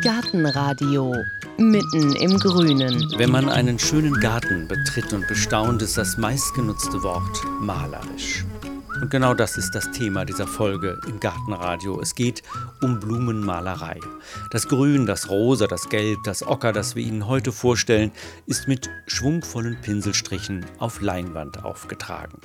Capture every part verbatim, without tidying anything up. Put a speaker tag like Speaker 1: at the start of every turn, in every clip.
Speaker 1: Gartenradio mitten im Grünen.
Speaker 2: Wenn man einen schönen Garten betritt und bestaunt, ist das meistgenutzte Wort malerisch. Und genau das ist das Thema dieser Folge im Gartenradio. Es geht um Blumenmalerei. Das Grün, das Rosa, das Gelb, das Ocker, das wir Ihnen heute vorstellen, ist mit schwungvollen Pinselstrichen auf Leinwand aufgetragen.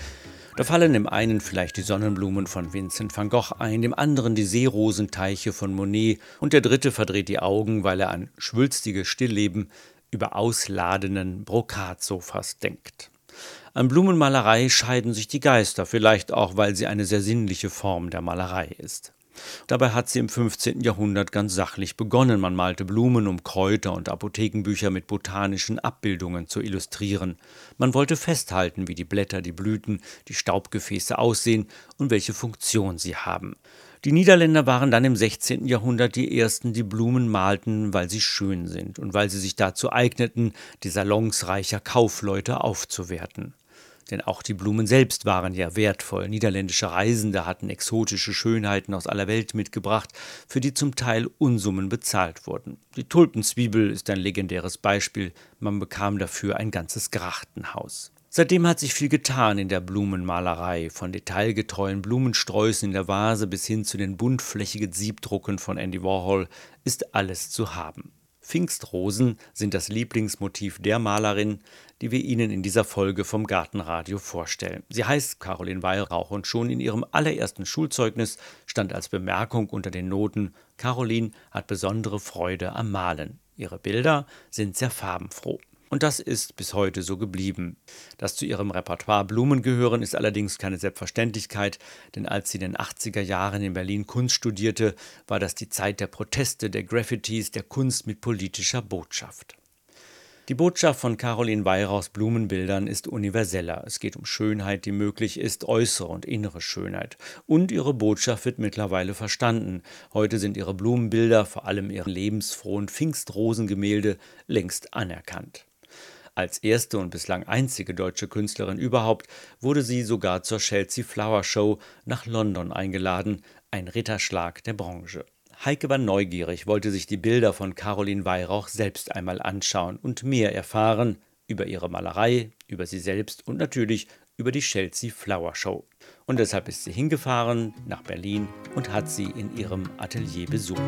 Speaker 2: Da fallen dem einen vielleicht die Sonnenblumen von Vincent van Gogh ein, dem anderen die Seerosenteiche von Monet und der dritte verdreht die Augen, weil er an schwülstige Stillleben über ausladenden Brokatsofas denkt. An Blumenmalerei scheiden sich die Geister, vielleicht auch, weil sie eine sehr sinnliche Form der Malerei ist. Dabei hat sie im fünfzehnten Jahrhundert ganz sachlich begonnen. Man malte Blumen, um Kräuter und Apothekenbücher mit botanischen Abbildungen zu illustrieren. Man wollte festhalten, wie die Blätter, die Blüten, die Staubgefäße aussehen und welche Funktion sie haben. Die Niederländer waren dann im sechzehnten Jahrhundert die ersten, die Blumen malten, weil sie schön sind und weil sie sich dazu eigneten, die Salons reicher Kaufleute aufzuwerten. Denn auch die Blumen selbst waren ja wertvoll. Niederländische Reisende hatten exotische Schönheiten aus aller Welt mitgebracht, für die zum Teil Unsummen bezahlt wurden. Die Tulpenzwiebel ist ein legendäres Beispiel. Man bekam dafür ein ganzes Grachtenhaus. Seitdem hat sich viel getan in der Blumenmalerei. Von detailgetreuen Blumensträußen in der Vase bis hin zu den buntflächigen Siebdrucken von Andy Warhol ist alles zu haben. Pfingstrosen sind das Lieblingsmotiv der Malerin, die wir Ihnen in dieser Folge vom Gartenradio vorstellen. Sie heißt Caroline Weihrauch und schon in ihrem allerersten Schulzeugnis stand als Bemerkung unter den Noten: Caroline hat besondere Freude am Malen. Ihre Bilder sind sehr farbenfroh. Und das ist bis heute so geblieben. Dass zu ihrem Repertoire Blumen gehören, ist allerdings keine Selbstverständlichkeit, denn als sie in den achtziger Jahren in Berlin Kunst studierte, war das die Zeit der Proteste, der Graffitis, der Kunst mit politischer Botschaft. Die Botschaft von Caroline Weihrauchs Blumenbildern ist universeller. Es geht um Schönheit, die möglich ist, äußere und innere Schönheit. Und ihre Botschaft wird mittlerweile verstanden. Heute sind ihre Blumenbilder, vor allem ihre lebensfrohen Pfingstrosengemälde, längst anerkannt. Als erste und bislang einzige deutsche Künstlerin überhaupt wurde sie sogar zur Chelsea Flower Show nach London eingeladen, ein Ritterschlag der Branche. Heike war neugierig, wollte sich die Bilder von Caroline Weihrauch selbst einmal anschauen und mehr erfahren über ihre Malerei, über sie selbst und natürlich über die Chelsea Flower Show. Und deshalb ist sie hingefahren nach Berlin und hat sie in ihrem Atelier besucht.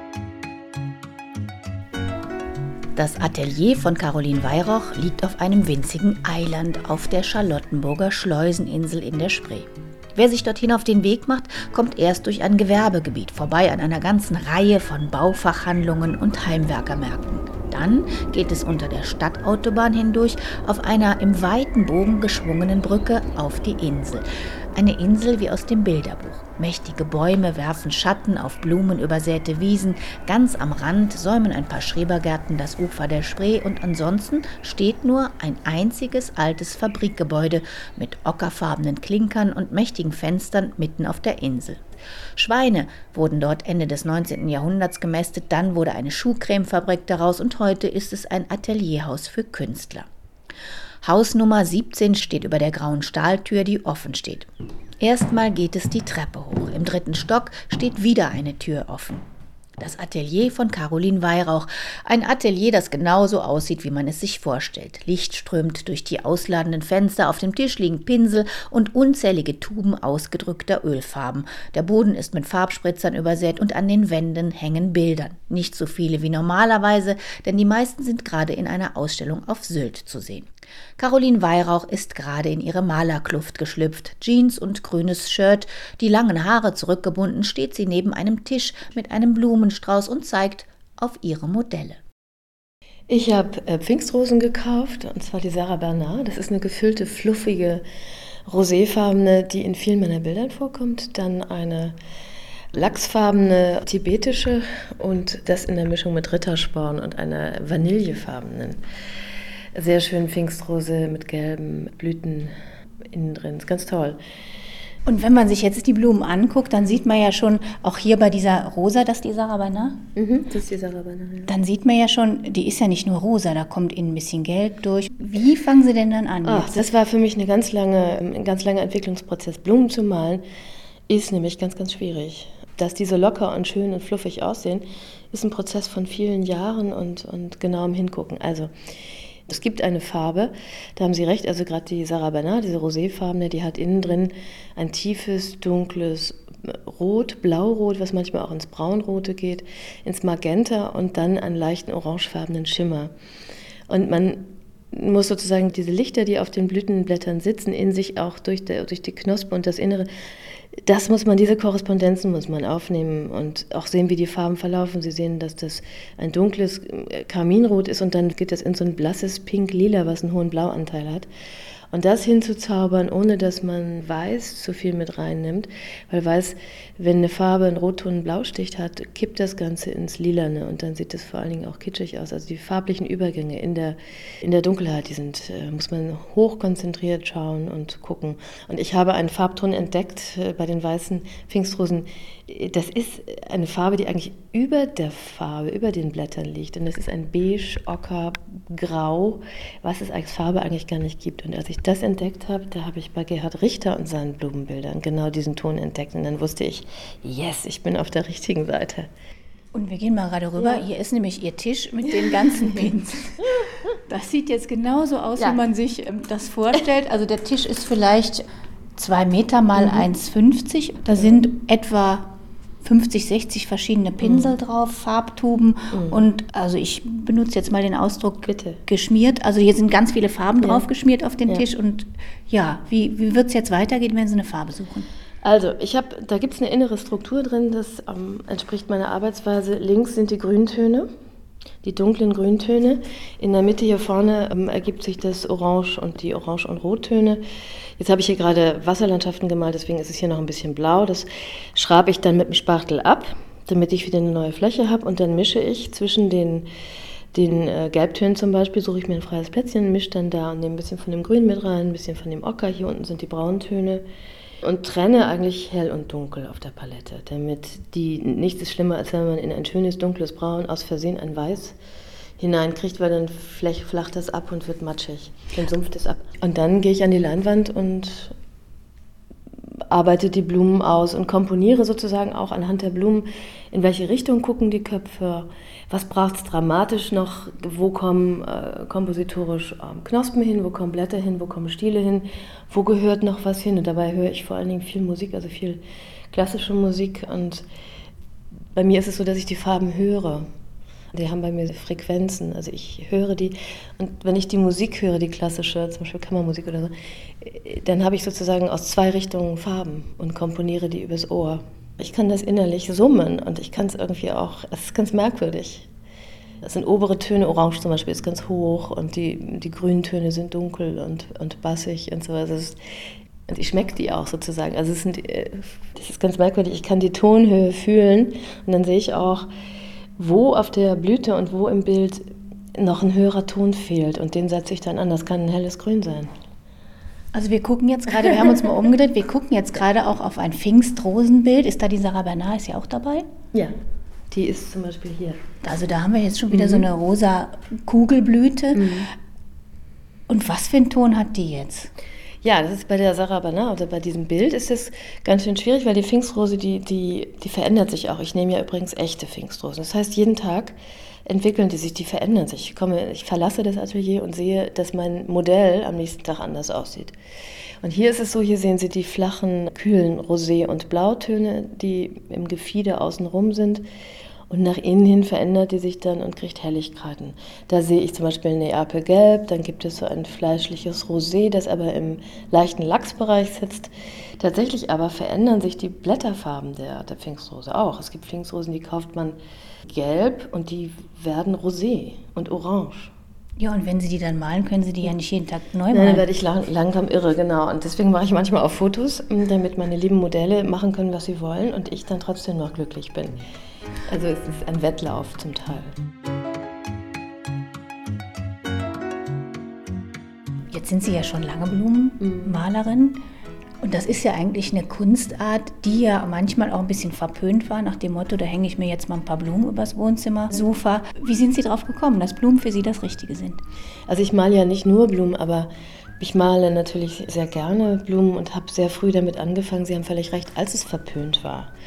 Speaker 3: Das Atelier von Caroline Weihrauch liegt auf einem winzigen Eiland auf der Charlottenburger Schleuseninsel in der Spree. Wer sich dorthin auf den Weg macht, kommt erst durch ein Gewerbegebiet vorbei an einer ganzen Reihe von Baufachhandlungen und Heimwerkermärkten. Dann geht es unter der Stadtautobahn hindurch auf einer im weiten Bogen geschwungenen Brücke auf die Insel. Eine Insel wie aus dem Bilderbuch. Mächtige Bäume werfen Schatten auf blumenübersäte Wiesen. Ganz am Rand säumen ein paar Schrebergärten das Ufer der Spree und ansonsten steht nur ein einziges altes Fabrikgebäude mit ockerfarbenen Klinkern und mächtigen Fenstern mitten auf der Insel. Schweine wurden dort Ende des neunzehnten Jahrhunderts gemästet, dann wurde eine Schuhcremefabrik daraus und heute ist es ein Atelierhaus für Künstler. Haus Nummer siebzehn steht über der grauen Stahltür, die offen steht. Erstmal geht es die Treppe hoch. Im dritten Stock steht wieder eine Tür offen. Das Atelier von Caroline Weihrauch. Ein Atelier, das genauso aussieht, wie man es sich vorstellt. Licht strömt durch die ausladenden Fenster, auf dem Tisch liegen Pinsel und unzählige Tuben ausgedrückter Ölfarben. Der Boden ist mit Farbspritzern übersät und an den Wänden hängen Bilder. Nicht so viele wie normalerweise, denn die meisten sind gerade in einer Ausstellung auf Sylt zu sehen. Caroline Weihrauch ist gerade in ihre Malerkluft geschlüpft. Jeans und grünes Shirt, die langen Haare zurückgebunden, steht sie neben einem Tisch mit einem Blumenstrauß und zeigt auf ihre Modelle.
Speaker 4: Ich habe äh, Pfingstrosen gekauft, und zwar die Sarah Bernard. Das ist eine gefüllte, fluffige, roséfarbene, die in vielen meiner Bildern vorkommt. Dann eine lachsfarbene, tibetische und das in der Mischung mit Rittersporn und einer vanillefarbenen. Sehr schön Pfingstrose mit gelben Blüten innen drin. Ist ganz toll.
Speaker 3: Und wenn man sich jetzt die Blumen anguckt, dann sieht man ja schon, auch hier bei dieser Rosa, das ist die Sarah Bernard?
Speaker 4: Mhm, das ist die Sarah Bernard, ja.
Speaker 3: Dann sieht man ja schon, die ist ja nicht nur rosa, da kommt innen ein bisschen Gelb durch. Wie fangen Sie denn dann an?
Speaker 4: Ach, das war für mich eine ganz lange, ein ganz langer Entwicklungsprozess. Blumen zu malen ist nämlich ganz, ganz schwierig. dass die so locker und schön und fluffig aussehen, ist ein Prozess von vielen Jahren und, und genauem Hingucken. Also es gibt eine Farbe, da haben Sie recht, also gerade die Sarah Bernard, diese roséfarbene, die hat innen drin ein tiefes, dunkles Rot, Blaurot, was manchmal auch ins Braunrote geht, ins Magenta und dann einen leichten orangefarbenen Schimmer. Und man muss sozusagen diese Lichter, die auf den Blütenblättern sitzen, in sich auch durch, der, durch die Knospe und das Innere, das muss man, diese Korrespondenzen muss man aufnehmen und auch sehen, wie die Farben verlaufen. Sie sehen, dass das ein dunkles Karminrot ist und dann geht das in so ein blasses Pink-Lila, was einen hohen Blauanteil hat. Und das hinzuzaubern, ohne dass man Weiß zu viel mit reinnimmt, weil Weiß, wenn eine Farbe einen Rotton Blaustich hat, kippt das Ganze ins Lilane und dann sieht das vor allen Dingen auch kitschig aus. Also die farblichen Übergänge in der, in der Dunkelheit, die sind, äh, muss man hochkonzentriert schauen und gucken. Und ich habe einen Farbton entdeckt äh, bei den weißen Pfingstrosen. Das ist eine Farbe, die eigentlich über der Farbe, über den Blättern liegt. Und das ist ein Beige, Ocker, Grau, was es als Farbe eigentlich gar nicht gibt. Und als ich das entdeckt habe, da habe ich bei Gerhard Richter und seinen Blumenbildern genau diesen Ton entdeckt. Und dann wusste ich, yes, ich bin auf der richtigen Seite.
Speaker 3: Und wir gehen mal gerade rüber. Ja. Hier ist nämlich Ihr Tisch mit den ganzen Pins. Das sieht jetzt genauso aus, ja, wie man sich ähm, das vorstellt. Also der Tisch ist vielleicht zwei Meter mal mhm. eins fünfzig. Da sind etwa fünfzig, sechzig verschiedene Pinsel mhm. drauf, Farbtuben mhm. und also ich benutze jetzt mal den Ausdruck Bitte. geschmiert. Also hier sind ganz viele Farben ja. drauf geschmiert auf den ja. Tisch und ja, wie, wie wird es jetzt weitergehen, wenn Sie eine Farbe suchen?
Speaker 4: Also ich habe, da gibt es eine innere Struktur drin, das ähm, entspricht meiner Arbeitsweise. Links sind die Grüntöne, die dunklen Grüntöne. In der Mitte hier vorne ähm, ergibt sich das Orange und die Orange- und Rottöne. Jetzt habe ich hier gerade Wasserlandschaften gemalt, deswegen ist es hier noch ein bisschen blau. Das schrabe ich dann mit dem Spachtel ab, damit ich wieder eine neue Fläche habe. Und dann mische ich zwischen den, den äh, Gelbtönen zum Beispiel, suche ich mir ein freies Plätzchen, mische dann da und nehme ein bisschen von dem Grün mit rein, ein bisschen von dem Ocker. Hier unten sind die Brauntöne. Und trenne eigentlich hell und dunkel auf der Palette, damit die, nichts ist schlimmer, als wenn man in ein schönes dunkles Braun aus Versehen ein Weiß hineinkriegt, weil dann flacht das ab und wird matschig, dann sumpft es ab. Und dann gehe ich an die Leinwand und arbeite die Blumen aus und komponiere sozusagen auch anhand der Blumen, in welche Richtung gucken die Köpfe, was braucht es dramatisch noch, wo kommen äh, kompositorisch äh, Knospen hin, wo kommen Blätter hin, wo kommen Stiele hin, wo gehört noch was hin. Und dabei höre ich vor allen Dingen viel Musik, also viel klassische Musik. Und bei mir ist es so, dass ich die Farben höre. Die haben bei mir Frequenzen, also ich höre die. Und wenn ich die Musik höre, die klassische, zum Beispiel Kammermusik oder so, dann habe ich sozusagen aus zwei Richtungen Farben und komponiere die übers Ohr. Ich kann das innerlich summen und ich kann es irgendwie auch, es ist ganz merkwürdig. Das sind obere Töne, Orange zum Beispiel ist ganz hoch und die, die grünen Töne sind dunkel und, und bassig und so. Also es, und ich schmecke die auch sozusagen. Also es sind, das ist ganz merkwürdig, ich kann die Tonhöhe fühlen und dann sehe ich auch, wo auf der Blüte und wo im Bild noch ein höherer Ton fehlt und den setze ich dann an. Das kann ein helles Grün sein.
Speaker 3: Also wir gucken jetzt gerade, wir haben uns mal umgedreht, wir gucken jetzt gerade auch auf ein Pfingstrosenbild. Ist da die Sarah Bernard, ist ja auch dabei?
Speaker 4: Ja, die ist zum Beispiel hier.
Speaker 3: Also da haben wir jetzt schon wieder mhm. so eine rosa Kugelblüte. Mhm. Und was für einen Ton hat die jetzt?
Speaker 4: Ja, das ist bei der Sarah Bernard oder bei diesem Bild ist es ganz schön schwierig, weil die Pfingstrose, die, die, die verändert sich auch. Ich nehme ja übrigens echte Pfingstrosen. Das heißt, jeden Tag entwickeln die sich, die verändern sich. Ich komme, ich verlasse das Atelier und sehe, dass mein Modell am nächsten Tag anders aussieht. Und hier ist es so, hier sehen Sie die flachen, kühlen Rosé- und Blautöne, die im Gefieder außenrum sind. Und nach innen hin verändert die sich dann und kriegt Helligkeiten. Da sehe ich zum Beispiel Neapelgelb, dann gibt es so ein fleischliches Rosé, das aber im leichten Lachsbereich sitzt. Tatsächlich aber verändern sich die Blätterfarben der, der Pfingstrose auch. Es gibt Pfingstrosen, die kauft man gelb und die werden Rosé und orange.
Speaker 3: Ja, und wenn Sie die dann malen, können Sie die ja nicht jeden Tag neu malen.
Speaker 4: Nein, dann werde ich lang, langsam irre, genau. Und deswegen mache ich manchmal auch Fotos, damit meine lieben Modelle machen können, was sie wollen und ich dann trotzdem noch glücklich bin. Also es ist ein Wettlauf zum Teil.
Speaker 3: Jetzt sind Sie ja schon lange Blumenmalerin. Und das ist ja eigentlich eine Kunstart, die ja manchmal auch ein bisschen verpönt war, nach dem Motto, da hänge ich mir jetzt mal ein paar Blumen übers Wohnzimmersofa. Wie sind Sie darauf gekommen, dass Blumen für Sie das Richtige sind?
Speaker 4: Also ich male ja nicht nur Blumen, aber ich male natürlich sehr gerne Blumen und habe sehr früh damit angefangen. Sie haben völlig recht, als es verpönt war.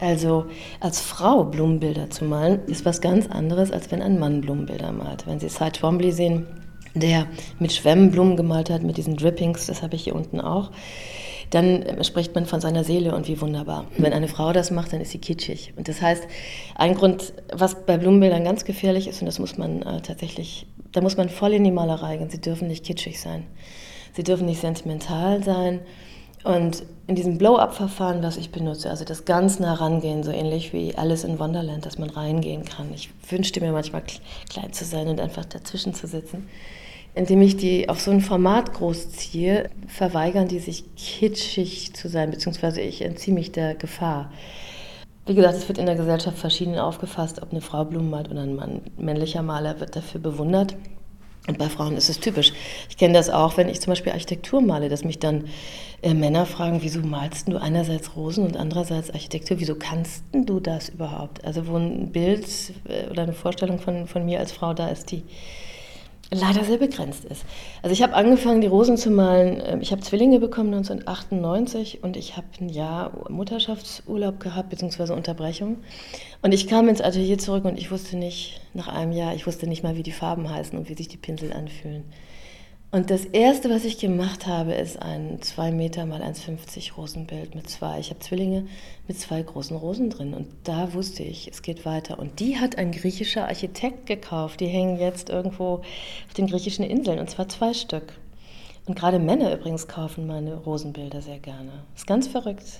Speaker 4: Also als Frau Blumenbilder zu malen, ist was ganz anderes, als wenn ein Mann Blumenbilder malt. Wenn Sie Cy Twombly sehen, der mit Schwämmen Blumen gemalt hat, mit diesen Drippings, das habe ich hier unten auch, dann spricht man von seiner Seele und wie wunderbar. Wenn eine Frau das macht, dann ist sie kitschig. Und das heißt, ein Grund, was bei Blumenbildern ganz gefährlich ist, und das muss man äh, tatsächlich, da muss man voll in die Malerei gehen, sie dürfen nicht kitschig sein. Sie dürfen nicht sentimental sein. Und in diesem Blow-up-Verfahren, was ich benutze, also das ganz nah rangehen, so ähnlich wie Alice in Wonderland, dass man reingehen kann. Ich wünschte mir manchmal klein zu sein und einfach dazwischen zu sitzen. Indem ich die auf so ein Format großziehe, verweigern die sich kitschig zu sein, beziehungsweise ich entziehe mich der Gefahr. Wie gesagt, es wird in der Gesellschaft verschieden aufgefasst, ob eine Frau Blumen malt oder ein Mann. Ein männlicher Maler wird dafür bewundert. Und bei Frauen ist es typisch. Ich kenne das auch, wenn ich zum Beispiel Architektur male, dass mich dann äh, Männer fragen, wieso malst du einerseits Rosen und andererseits Architektur? Wieso kannst du das überhaupt? Also wo ein Bild äh, oder eine Vorstellung von, von mir als Frau da ist, die leider sehr begrenzt ist. Also ich habe angefangen, die Rosen zu malen. Ich habe Zwillinge bekommen neunzehnhundertachtundneunzig und ich habe ein Jahr Mutterschaftsurlaub gehabt, beziehungsweise Unterbrechung. Und ich kam ins Atelier zurück und ich wusste nicht, nach einem Jahr, ich wusste nicht mal, wie die Farben heißen und wie sich die Pinsel anfühlen. Und das Erste, was ich gemacht habe, ist ein zwei Meter mal eins Komma fünfzig Rosenbild mit zwei. Ich habe Zwillinge mit zwei großen Rosen drin. Und da wusste ich, es geht weiter. Und die hat ein griechischer Architekt gekauft. Die hängen jetzt irgendwo auf den griechischen Inseln, und zwar zwei Stück. Und gerade Männer übrigens kaufen meine Rosenbilder sehr gerne. Das ist ganz verrückt.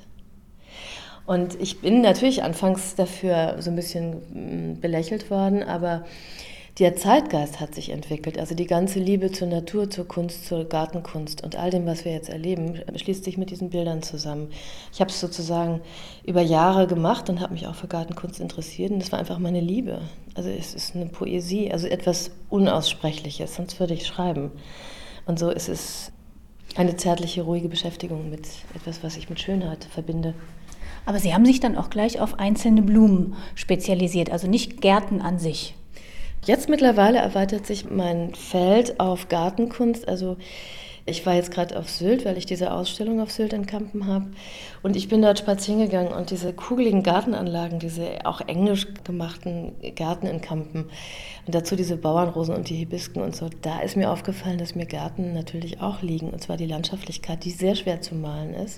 Speaker 4: Und ich bin natürlich anfangs dafür so ein bisschen belächelt worden, aber der Zeitgeist hat sich entwickelt, also die ganze Liebe zur Natur, zur Kunst, zur Gartenkunst und all dem, was wir jetzt erleben, schließt sich mit diesen Bildern zusammen. Ich habe es sozusagen über Jahre gemacht und habe mich auch für Gartenkunst interessiert und das war einfach meine Liebe. Also es ist eine Poesie, also etwas Unaussprechliches, sonst würde ich schreiben. Und so ist es eine zärtliche, ruhige Beschäftigung mit etwas, was ich mit Schönheit verbinde.
Speaker 3: Aber Sie haben sich dann auch gleich auf einzelne Blumen spezialisiert, also nicht Gärten an sich.
Speaker 4: Jetzt mittlerweile erweitert sich mein Feld auf Gartenkunst. Also ich war jetzt gerade auf Sylt, weil ich diese Ausstellung auf Sylt in Kampen habe. Und ich bin dort spazieren gegangen und diese kugeligen Gartenanlagen, diese auch englisch gemachten Gärten in Kampen und dazu diese Bauernrosen und die Hibisken und so, da ist mir aufgefallen, dass mir Gärten natürlich auch liegen. Und zwar die Landschaftlichkeit, die sehr schwer zu malen ist.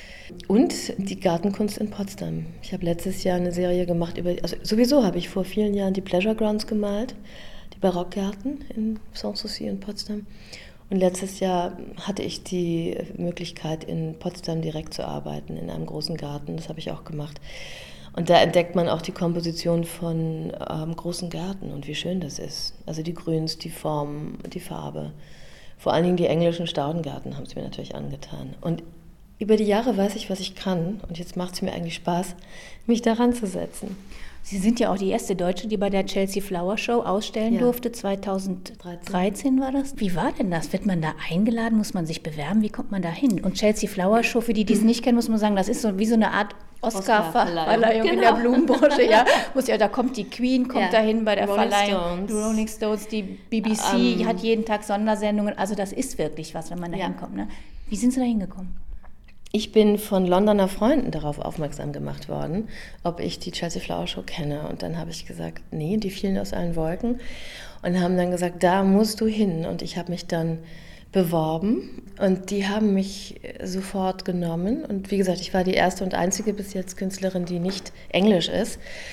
Speaker 4: Und die Gartenkunst in Potsdam. Ich habe letztes Jahr eine Serie gemacht über, also sowieso habe ich vor vielen Jahren die Pleasure Grounds gemalt, die Barockgärten in Sanssouci in Potsdam. Und letztes Jahr hatte ich die Möglichkeit, in Potsdam direkt zu arbeiten, in einem großen Garten. Das habe ich auch gemacht. Und da entdeckt man auch die Komposition von ähm, großen Gärten und wie schön das ist. Also die Grüns, die Form, die Farbe. Vor allen Dingen die englischen Staudengärten haben es mir natürlich angetan. Und über die Jahre weiß ich, was ich kann und jetzt macht es mir eigentlich Spaß, mich daran zu setzen.
Speaker 3: Sie sind ja auch die erste Deutsche, die bei der Chelsea Flower Show ausstellen ja. durfte. zweitausenddreizehn war das. Wie war denn das? Wird man da eingeladen? Muss man sich bewerben? Wie kommt man da hin? Und Chelsea Flower Show, für die, die es nicht kennen, muss man sagen, das ist so wie so eine Art Oscar-Verleihung genau. in der Blumenbranche. Ja. ja, da kommt die Queen, kommt ja. dahin bei der Rolling Verleihung. Stones. Die Rolling Stones, die B B C um, hat jeden Tag Sondersendungen. Also das ist wirklich was, wenn man da ja. hinkommt. Ne? Wie sind Sie da hingekommen?
Speaker 4: Ich bin von Londoner Freunden darauf aufmerksam gemacht worden, ob ich die Chelsea Flower Show kenne. Und dann habe ich gesagt, nee, die fielen aus allen Wolken. Und haben dann gesagt, da musst du hin. Und ich habe mich dann beworben und die haben mich sofort genommen. Und wie gesagt, ich war die erste und einzige bis jetzt Künstlerin, die nicht englisch ist.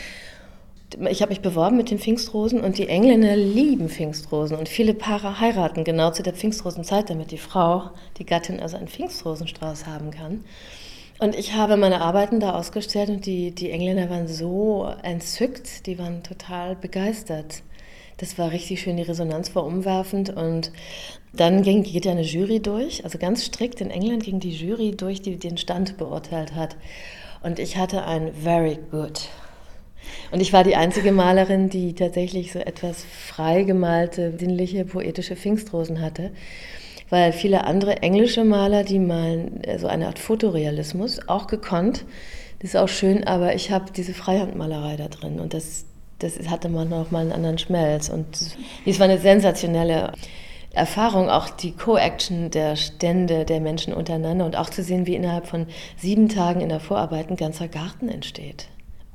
Speaker 4: Ich habe mich beworben mit den Pfingstrosen und die Engländer lieben Pfingstrosen und viele Paare heiraten genau zu der Pfingstrosenzeit, damit die Frau, die Gattin, also einen Pfingstrosenstrauß haben kann. Und ich habe meine Arbeiten da ausgestellt und die, die Engländer waren so entzückt, die waren total begeistert. Das war richtig schön, die Resonanz war umwerfend und dann ging, geht ja eine Jury durch, also ganz strikt in England ging die Jury durch, die den Stand beurteilt hat. Und ich hatte ein very good. Und ich war die einzige Malerin, die tatsächlich so etwas frei gemalte, sinnliche, poetische Pfingstrosen hatte. Weil viele andere englische Maler, die malen so eine Art Fotorealismus, auch gekonnt. Das ist auch schön, aber ich habe diese Freihandmalerei da drin und das, das hatte man noch mal einen anderen Schmelz. Und es war eine sensationelle Erfahrung, auch die Co-Action der Stände der Menschen untereinander und auch zu sehen, wie innerhalb von sieben Tagen in der Vorarbeit ein ganzer Garten entsteht.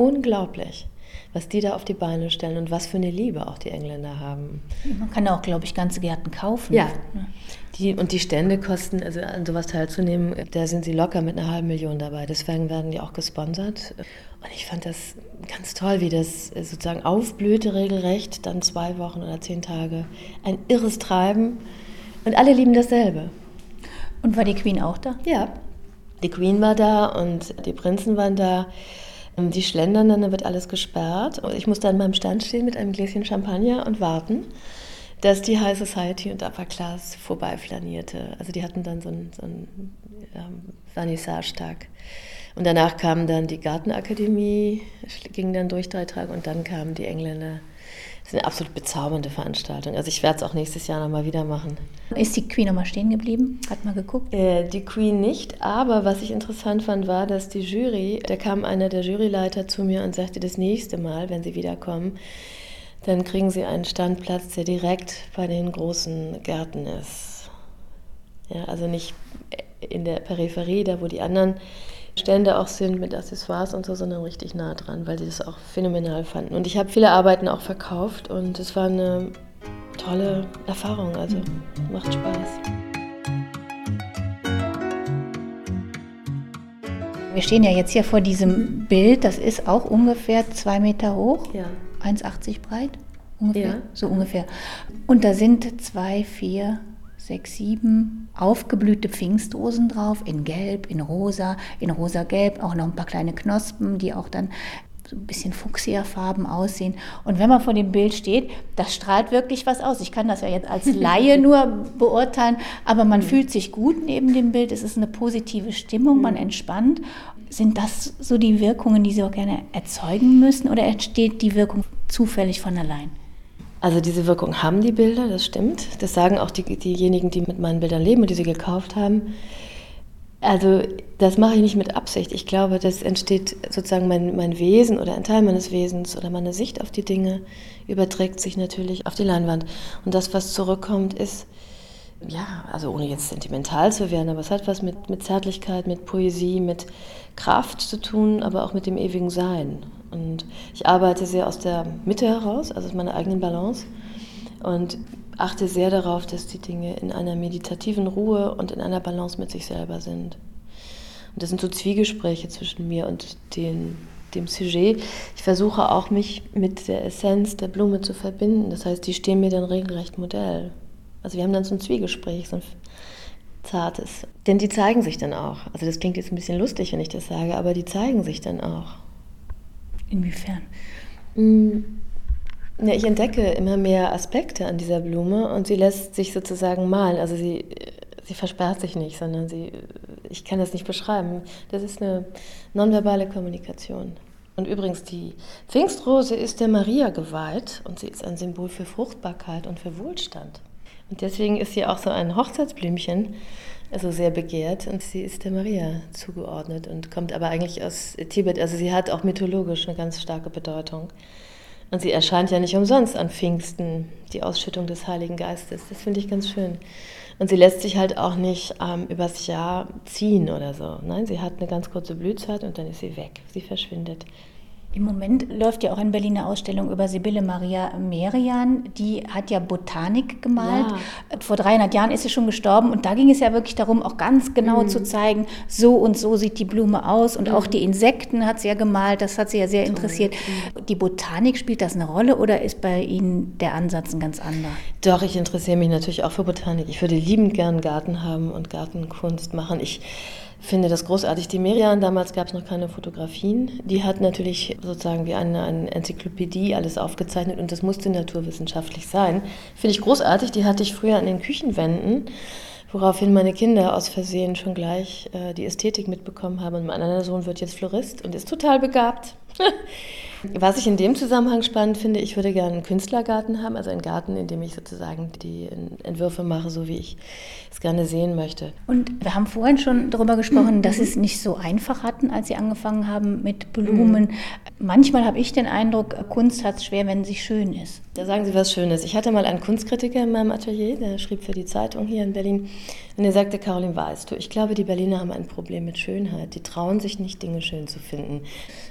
Speaker 4: unglaublich, was die da auf die Beine stellen und was für eine Liebe auch die Engländer haben.
Speaker 3: Man kann auch, glaube ich, ganze Gärten kaufen.
Speaker 4: Ja, die, und die Stände kosten, also an sowas teilzunehmen, da sind sie locker mit einer halben Million dabei. Deswegen werden die auch gesponsert. Und ich fand das ganz toll, wie das sozusagen aufblühte regelrecht, dann zwei Wochen oder zehn Tage. Ein irres Treiben und alle lieben dasselbe.
Speaker 3: Und war die Queen auch da?
Speaker 4: Ja, die Queen war da und die Prinzen waren da. Die schlendern dann, da wird alles gesperrt. Und ich musste an meinem Stand stehen mit einem Gläschen Champagner und warten, dass die High Society und Upper Class vorbeiflanierte. Also die hatten dann so einen, so einen ähm, Vernissage-Tag. Und danach kam dann die Gartenakademie, ging dann durch drei Tage und dann kamen die Engländer. Das ist eine absolut bezaubernde Veranstaltung. Also ich werde es auch nächstes Jahr nochmal wieder machen.
Speaker 3: Ist die Queen nochmal stehen geblieben? Hat mal geguckt?
Speaker 4: Äh, die Queen nicht, aber was ich interessant fand, war, dass die Jury, da kam einer der Juryleiter zu mir und sagte, das nächste Mal, wenn sie wiederkommen, dann kriegen sie einen Standplatz, der direkt bei den großen Gärten ist. Ja, also nicht in der Peripherie, da wo die anderen Stände auch sind mit Accessoires und so, sondern richtig nah dran, weil sie das auch phänomenal fanden. Und ich habe viele Arbeiten auch verkauft und es war eine tolle Erfahrung, also macht Spaß.
Speaker 3: Wir stehen ja jetzt hier vor diesem Bild, das ist auch ungefähr zwei Meter hoch,
Speaker 4: Ja.
Speaker 3: eins Komma achtzig breit, ungefähr,
Speaker 4: Ja.
Speaker 3: so ungefähr. Und da sind zwei, vier, sechs, sieben aufgeblühte Pfingstrosen drauf, in Gelb, in Rosa, in Rosa-Gelb, auch noch ein paar kleine Knospen, die auch dann so ein bisschen Fuchsia-Farben aussehen. Und wenn man vor dem Bild steht, das strahlt wirklich was aus. Ich kann das ja jetzt als Laie nur beurteilen, aber man fühlt sich gut neben dem Bild. Es ist eine positive Stimmung, man entspannt. Sind das so die Wirkungen, die Sie auch gerne erzeugen müssen, oder entsteht die Wirkung zufällig von allein?
Speaker 4: Also diese Wirkung haben die Bilder, das stimmt. Das sagen auch die, diejenigen, die mit meinen Bildern leben und die sie gekauft haben. Also das mache ich nicht mit Absicht. Ich glaube, das entsteht sozusagen mein, mein Wesen oder ein Teil meines Wesens oder meine Sicht auf die Dinge überträgt sich natürlich auf die Leinwand. Und das, was zurückkommt, ist, ja, also ohne jetzt sentimental zu werden, aber es hat was mit, mit Zärtlichkeit, mit Poesie, mit Kraft zu tun, aber auch mit dem ewigen Sein. Und ich arbeite sehr aus der Mitte heraus, also aus meiner eigenen Balance und achte sehr darauf, dass die Dinge in einer meditativen Ruhe und in einer Balance mit sich selber sind. Und das sind so Zwiegespräche zwischen mir und den, dem Sujet. Ich versuche auch, mich mit der Essenz der Blume zu verbinden. Das heißt, die stehen mir dann regelrecht Modell. Also wir haben dann so ein Zwiegespräch, so ein zartes. Denn die zeigen sich dann auch. Also das klingt jetzt ein bisschen lustig, wenn ich das sage, aber die zeigen sich dann auch.
Speaker 3: Inwiefern?
Speaker 4: Ja, ich entdecke immer mehr Aspekte an dieser Blume und sie lässt sich sozusagen malen. Also sie, sie versperrt sich nicht, sondern sie, ich kann das nicht beschreiben. Das ist eine nonverbale Kommunikation. Und übrigens, die Pfingstrose ist der Maria geweiht und sie ist ein Symbol für Fruchtbarkeit und für Wohlstand. Und deswegen ist sie auch so ein Hochzeitsblümchen, also sehr begehrt, und sie ist der Maria zugeordnet und kommt aber eigentlich aus Tibet. Also sie hat auch mythologisch eine ganz starke Bedeutung. Und sie erscheint ja nicht umsonst an Pfingsten, die Ausschüttung des Heiligen Geistes. Das finde ich ganz schön. Und sie lässt sich halt auch nicht ähm, übers Jahr ziehen oder so. Nein, sie hat eine ganz kurze Blühzeit und dann ist sie weg. Sie verschwindet.
Speaker 3: Im Moment läuft ja auch eine Berliner Ausstellung über Sibylle Maria Merian. Die hat ja Botanik gemalt. Ja. Vor dreihundert Jahren ist sie schon gestorben und da ging es ja wirklich darum, auch ganz genau mhm. zu zeigen, so und so sieht die Blume aus. Und mhm. auch die Insekten hat sie ja gemalt, das hat sie ja sehr Toll. interessiert. Mhm. Die Botanik, spielt das eine Rolle oder ist bei Ihnen der Ansatz ein ganz anderer?
Speaker 4: Doch, ich interessiere mich natürlich auch für Botanik. Ich würde liebend gern einen Garten haben und Gartenkunst machen. Ich finde das großartig. Die Merian, damals gab es noch keine Fotografien, die hat natürlich sozusagen wie eine, eine Enzyklopädie alles aufgezeichnet und das musste naturwissenschaftlich sein. Finde ich großartig, die hatte ich früher an den Küchenwänden, woraufhin meine Kinder aus Versehen schon gleich äh, die Ästhetik mitbekommen haben und mein anderer Sohn wird jetzt Florist und ist total begabt. Was ich in dem Zusammenhang spannend finde, ich würde gerne einen Künstlergarten haben, also einen Garten, in dem ich sozusagen die Entwürfe mache, so wie ich es gerne sehen möchte.
Speaker 3: Und wir haben vorhin schon darüber gesprochen, mhm. dass Sie es nicht so einfach hatten, als Sie angefangen haben mit Blumen. Mhm. Manchmal habe ich den Eindruck, Kunst hat es schwer, wenn sie schön ist.
Speaker 4: Da sagen Sie was Schönes. Ich hatte mal einen Kunstkritiker in meinem Atelier, der schrieb für die Zeitung hier in Berlin. Und er sagte, Caroline, weißt du, ich glaube, die Berliner haben ein Problem mit Schönheit. Die trauen sich nicht, Dinge schön zu finden.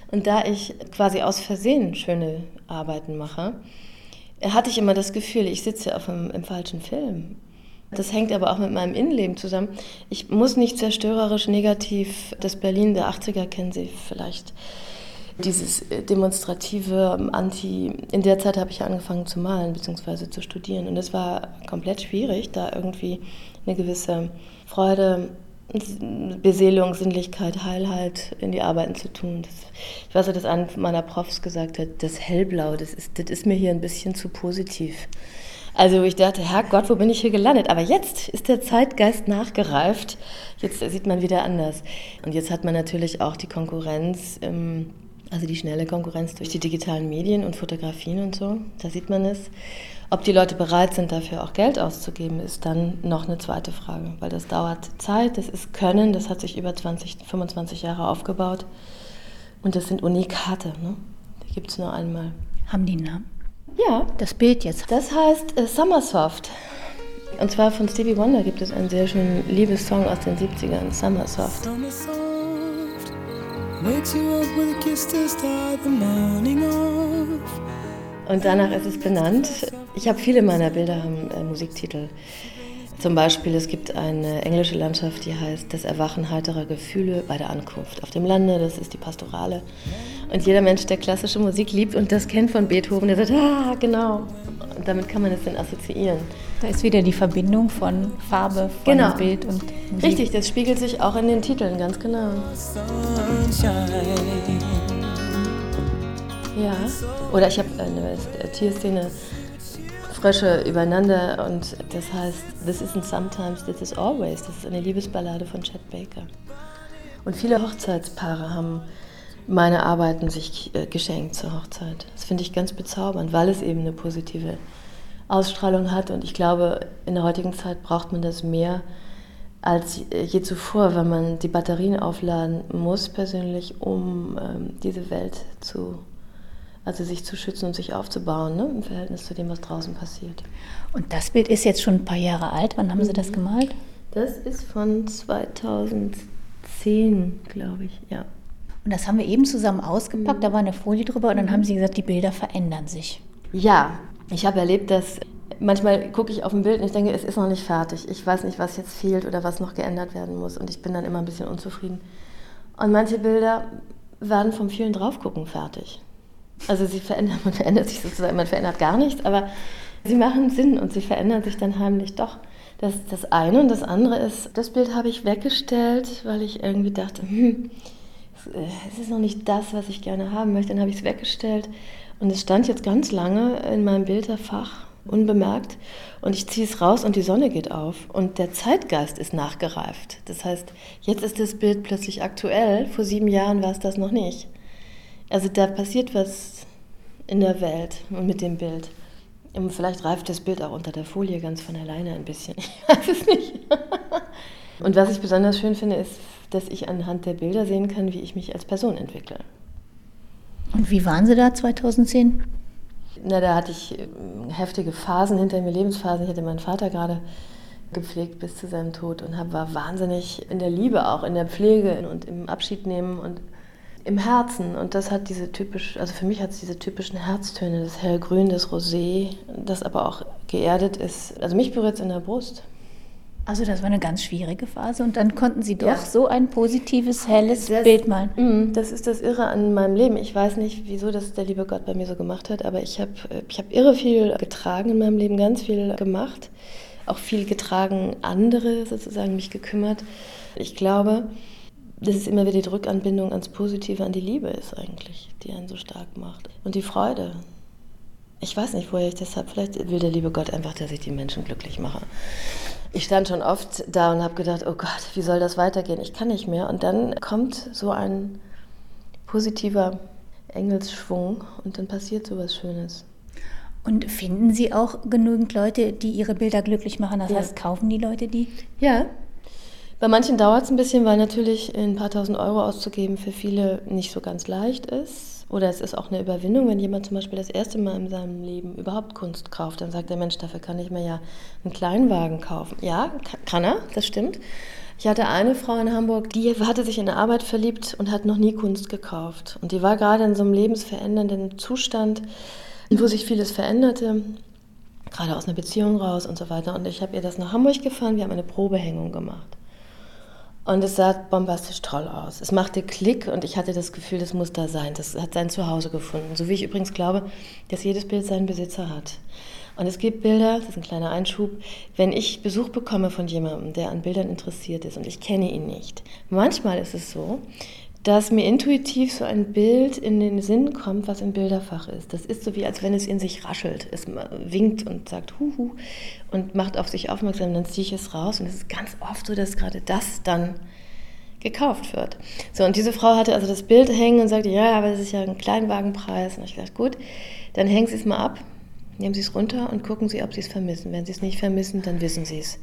Speaker 4: Und da ich quasi aus Versehen schöne Arbeiten mache, hatte ich immer das Gefühl, ich sitze auf einem, im falschen Film. Das hängt aber auch mit meinem Innenleben zusammen. Ich muss nicht zerstörerisch negativ das Berlin der achtziger kennen Sie vielleicht. Dieses demonstrative Anti, in der Zeit habe ich angefangen zu malen bzw. zu studieren. Und es war komplett schwierig, da irgendwie eine gewisse Freude, Beseelung, Sinnlichkeit, Heilheit in die Arbeiten zu tun. Das, ich weiß ja, dass einer meiner Profs gesagt hat, das Hellblau, das ist, das ist mir hier ein bisschen zu positiv. Also ich dachte, Herrgott, wo bin ich hier gelandet? Aber jetzt ist der Zeitgeist nachgereift. Jetzt sieht man wieder anders. Und jetzt hat man natürlich auch die Konkurrenz, also die schnelle Konkurrenz durch die digitalen Medien und Fotografien und so. Da sieht man es. Ob die Leute bereit sind, dafür auch Geld auszugeben, ist dann noch eine zweite Frage. Weil das dauert Zeit, das ist Können, das hat sich über zwanzig, fünfundzwanzig Jahre aufgebaut. Und das sind Unikate, ne? Die gibt es nur einmal.
Speaker 3: Haben die einen Namen?
Speaker 4: Ja.
Speaker 3: Das Bild jetzt.
Speaker 4: Das heißt äh, Summersoft. Und zwar von Stevie Wonder gibt es einen sehr schönen Liebessong aus den siebzigern, Summersoft. Summersoft wakes you up with a kiss to start the morning off. Und danach ist es benannt. Ich habe viele meiner Bilder haben äh, Musiktitel. Zum Beispiel, es gibt eine englische Landschaft, die heißt Das Erwachen heiterer Gefühle bei der Ankunft auf dem Lande. Das ist die Pastorale. Und jeder Mensch, der klassische Musik liebt und das kennt von Beethoven, der sagt, ah, genau. Und damit kann man es dann assoziieren.
Speaker 3: Da ist wieder die Verbindung von Farbe, von
Speaker 4: genau.
Speaker 3: Bild und Musik.
Speaker 4: Richtig, das spiegelt sich auch in den Titeln, ganz genau. Ja, oder ich habe eine Tierszene, Frösche übereinander und das heißt, this isn't sometimes, this is always. Das ist eine Liebesballade von Chet Baker. Und viele Hochzeitspaare haben meine Arbeiten sich äh, geschenkt zur Hochzeit. Das finde ich ganz bezaubernd, weil es eben eine positive Ausstrahlung hat. Und ich glaube, in der heutigen Zeit braucht man das mehr als je zuvor, weil man die Batterien aufladen muss persönlich, um ähm, diese Welt zu, also sich zu schützen und sich aufzubauen, ne, im Verhältnis zu dem, was draußen passiert.
Speaker 3: Und das Bild ist jetzt schon ein paar Jahre alt. Wann haben mhm. Sie das gemalt?
Speaker 4: Das ist von zweitausendzehn, glaube ich, ja.
Speaker 3: Und das haben wir eben zusammen ausgepackt, mhm. da war eine Folie drüber und dann mhm. haben Sie gesagt, die Bilder verändern sich.
Speaker 4: Ja, ich habe erlebt, dass manchmal gucke ich auf ein Bild und ich denke, es ist noch nicht fertig. Ich weiß nicht, was jetzt fehlt oder was noch geändert werden muss und ich bin dann immer ein bisschen unzufrieden. Und manche Bilder werden vom vielen Draufgucken fertig. Also sie verändern, man verändert sich sozusagen, man verändert gar nichts, aber sie machen Sinn und sie verändern sich dann heimlich doch. Das ist das eine und das andere ist, das Bild habe ich weggestellt, weil ich irgendwie dachte, hm, es ist noch nicht das, was ich gerne haben möchte. Dann habe ich es weggestellt und es stand jetzt ganz lange in meinem Bilderfach unbemerkt und ich ziehe es raus und die Sonne geht auf und der Zeitgeist ist nachgereift. Das heißt, jetzt ist das Bild plötzlich aktuell, vor sieben Jahren war es das noch nicht. Also da passiert was in der Welt und mit dem Bild. Und vielleicht reift das Bild auch unter der Folie ganz von alleine ein bisschen. Ich weiß es nicht. Und was ich besonders schön finde, ist, dass ich anhand der Bilder sehen kann, wie ich mich als Person entwickle.
Speaker 3: Und wie waren Sie da zweitausendzehn?
Speaker 4: Na, da hatte ich heftige Phasen hinter mir, Lebensphasen. Ich hatte meinen Vater gerade gepflegt bis zu seinem Tod und hab, war wahnsinnig in der Liebe auch, in der Pflege und im Abschiednehmen und im Herzen. Und das hat diese typisch, also für mich hat es diese typischen Herztöne, das Hellgrün, das Rosé, das aber auch geerdet ist. Also mich berührt es in der Brust.
Speaker 3: Also das war eine ganz schwierige Phase und dann konnten Sie doch
Speaker 4: ja.
Speaker 3: so ein positives, helles
Speaker 4: das,
Speaker 3: Bild malen.
Speaker 4: Das ist das Irre an meinem Leben. Ich weiß nicht, wieso das der liebe Gott bei mir so gemacht hat, aber ich habe ich hab irre viel getragen in meinem Leben, ganz viel gemacht. Auch viel getragen, andere sozusagen mich gekümmert. Ich glaube, dass es immer wieder die Rückanbindung ans Positive, an die Liebe ist eigentlich, die einen so stark macht. Und die Freude. Ich weiß nicht, woher ich das habe. Vielleicht will der liebe Gott einfach, dass ich die Menschen glücklich mache. Ich stand schon oft da und habe gedacht, oh Gott, wie soll das weitergehen? Ich kann nicht mehr. Und dann kommt so ein positiver Engelsschwung und dann passiert so was Schönes.
Speaker 3: Und finden Sie auch genügend Leute, die Ihre Bilder glücklich machen? Das
Speaker 4: ja.
Speaker 3: heißt, kaufen die Leute die?
Speaker 4: Ja. Bei manchen dauert es ein bisschen, weil natürlich ein paar tausend Euro auszugeben für viele nicht so ganz leicht ist. Oder es ist auch eine Überwindung, wenn jemand zum Beispiel das erste Mal in seinem Leben überhaupt Kunst kauft, dann sagt der Mensch, dafür kann ich mir ja einen Kleinwagen kaufen. Ja, kann er, das stimmt. Ich hatte eine Frau in Hamburg, die hatte sich in der Arbeit verliebt und hat noch nie Kunst gekauft. Und die war gerade in so einem lebensverändernden Zustand, wo sich vieles veränderte, gerade aus einer Beziehung raus und so weiter. Und ich habe ihr das nach Hamburg gefahren, wir haben eine Probehängung gemacht. Und es sah bombastisch toll aus. Es machte Klick und ich hatte das Gefühl, das muss da sein. Das hat sein Zuhause gefunden. So wie ich übrigens glaube, dass jedes Bild seinen Besitzer hat. Und es gibt Bilder, das ist ein kleiner Einschub, wenn ich Besuch bekomme von jemandem, der an Bildern interessiert ist und ich kenne ihn nicht. Manchmal ist es so, dass mir intuitiv so ein Bild in den Sinn kommt, was im Bilderfach ist. Das ist so wie, als wenn es in sich raschelt. Es winkt und sagt Huhu und macht auf sich aufmerksam, dann ziehe ich es raus. Und es ist ganz oft so, dass gerade das dann gekauft wird. So, und diese Frau hatte also das Bild hängen und sagte, ja, aber das ist ja ein Kleinwagenpreis. Und ich dachte, gut, dann hängen Sie es mal ab, nehmen Sie es runter und gucken Sie, ob Sie es vermissen. Wenn Sie es nicht vermissen, dann wissen Sie es.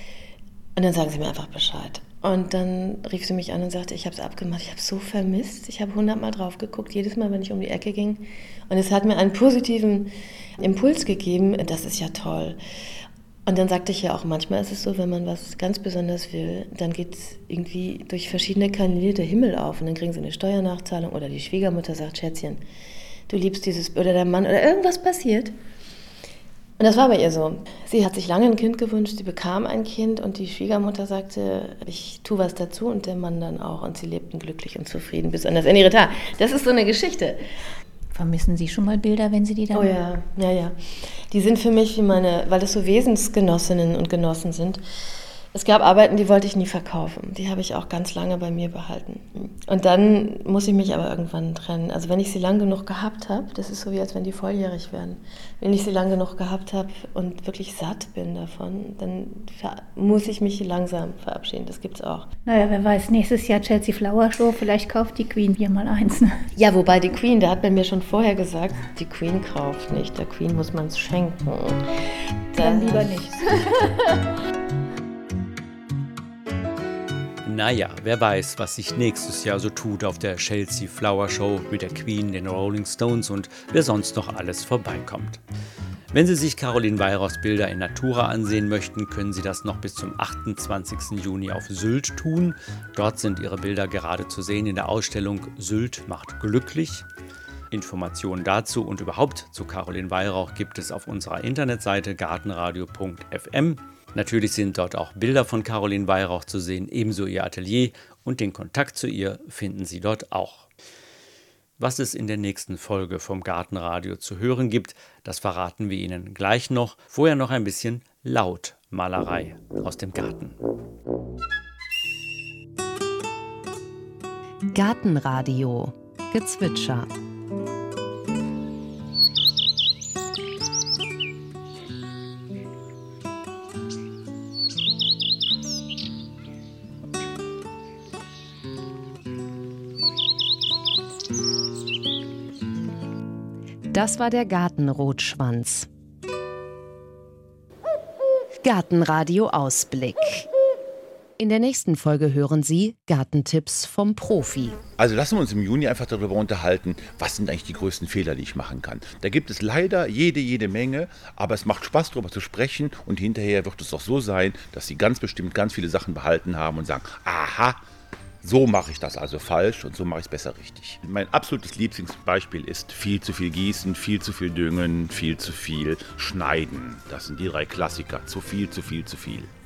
Speaker 4: Und dann sagen Sie mir einfach Bescheid. Und dann rief sie mich an und sagte, ich habe es abgemacht, ich habe es so vermisst. Ich habe hundertmal drauf geguckt, jedes Mal, wenn ich um die Ecke ging. Und es hat mir einen positiven Impuls gegeben, das ist ja toll. Und dann sagte ich ja auch, manchmal ist es so, wenn man was ganz besonders will, dann geht es irgendwie durch verschiedene Kanäle der Himmel auf. Und dann kriegen sie eine Steuernachzahlung oder die Schwiegermutter sagt, Schätzchen, du liebst dieses, oder der Mann, oder irgendwas passiert. Und das war bei ihr so. Sie hat sich lange ein Kind gewünscht, sie bekam ein Kind und die Schwiegermutter sagte, ich tue was dazu und der Mann dann auch. Und sie lebten glücklich und zufrieden bis an das Ende ihrer Tage. Das ist so eine Geschichte.
Speaker 3: Vermissen Sie schon mal Bilder, wenn Sie die dann...
Speaker 4: Oh ja, ja, ja. Die sind für mich wie meine, weil das so Wesensgenossinnen und Genossen sind. Es gab Arbeiten, die wollte ich nie verkaufen. Die habe ich auch ganz lange bei mir behalten. Und dann muss ich mich aber irgendwann trennen. Also wenn ich sie lang genug gehabt habe, das ist so wie, als wenn die volljährig werden. Wenn ich sie lang genug gehabt habe und wirklich satt bin davon, dann muss ich mich langsam verabschieden. Das gibt's auch.
Speaker 3: Naja, wer weiß, nächstes Jahr Chelsea Flower Show, vielleicht kauft die Queen hier mal eins. Ne?
Speaker 4: Ja, wobei die Queen, der hat bei mir schon vorher gesagt, die Queen kauft nicht, der Queen muss man es schenken.
Speaker 3: Dann lieber nicht.
Speaker 2: Naja, wer weiß, was sich nächstes Jahr so tut auf der Chelsea Flower Show mit der Queen, den Rolling Stones und wer sonst noch alles vorbeikommt. Wenn Sie sich Caroline Weyrauchs Bilder in Natura ansehen möchten, können Sie das noch bis zum achtundzwanzigsten Juni auf Sylt tun. Dort sind Ihre Bilder gerade zu sehen in der Ausstellung Sylt macht glücklich. Informationen dazu und überhaupt zu Caroline Weyrauch gibt es auf unserer Internetseite gartenradio punkt f m. Natürlich sind dort auch Bilder von Caroline Weyrauch zu sehen, ebenso ihr Atelier und den Kontakt zu ihr finden Sie dort auch. Was es in der nächsten Folge vom Gartenradio zu hören gibt, das verraten wir Ihnen gleich noch. Vorher noch ein bisschen Lautmalerei aus dem Garten.
Speaker 1: Gartenradio Gezwitscher. Das war der Gartenrotschwanz. Gartenradio Ausblick. In der nächsten Folge hören Sie Gartentipps vom Profi.
Speaker 5: Also lassen wir uns im Juni einfach darüber unterhalten, was sind eigentlich die größten Fehler, die ich machen kann. Da gibt es leider jede, jede Menge, aber es macht Spaß, darüber zu sprechen und hinterher wird es auch so sein, dass Sie ganz bestimmt ganz viele Sachen behalten haben und sagen, aha, so mache ich das also falsch und so mache ich es besser richtig. Mein absolutes Lieblingsbeispiel ist viel zu viel gießen, viel zu viel düngen, viel zu viel schneiden. Das sind die drei Klassiker. Zu viel, zu viel, zu viel.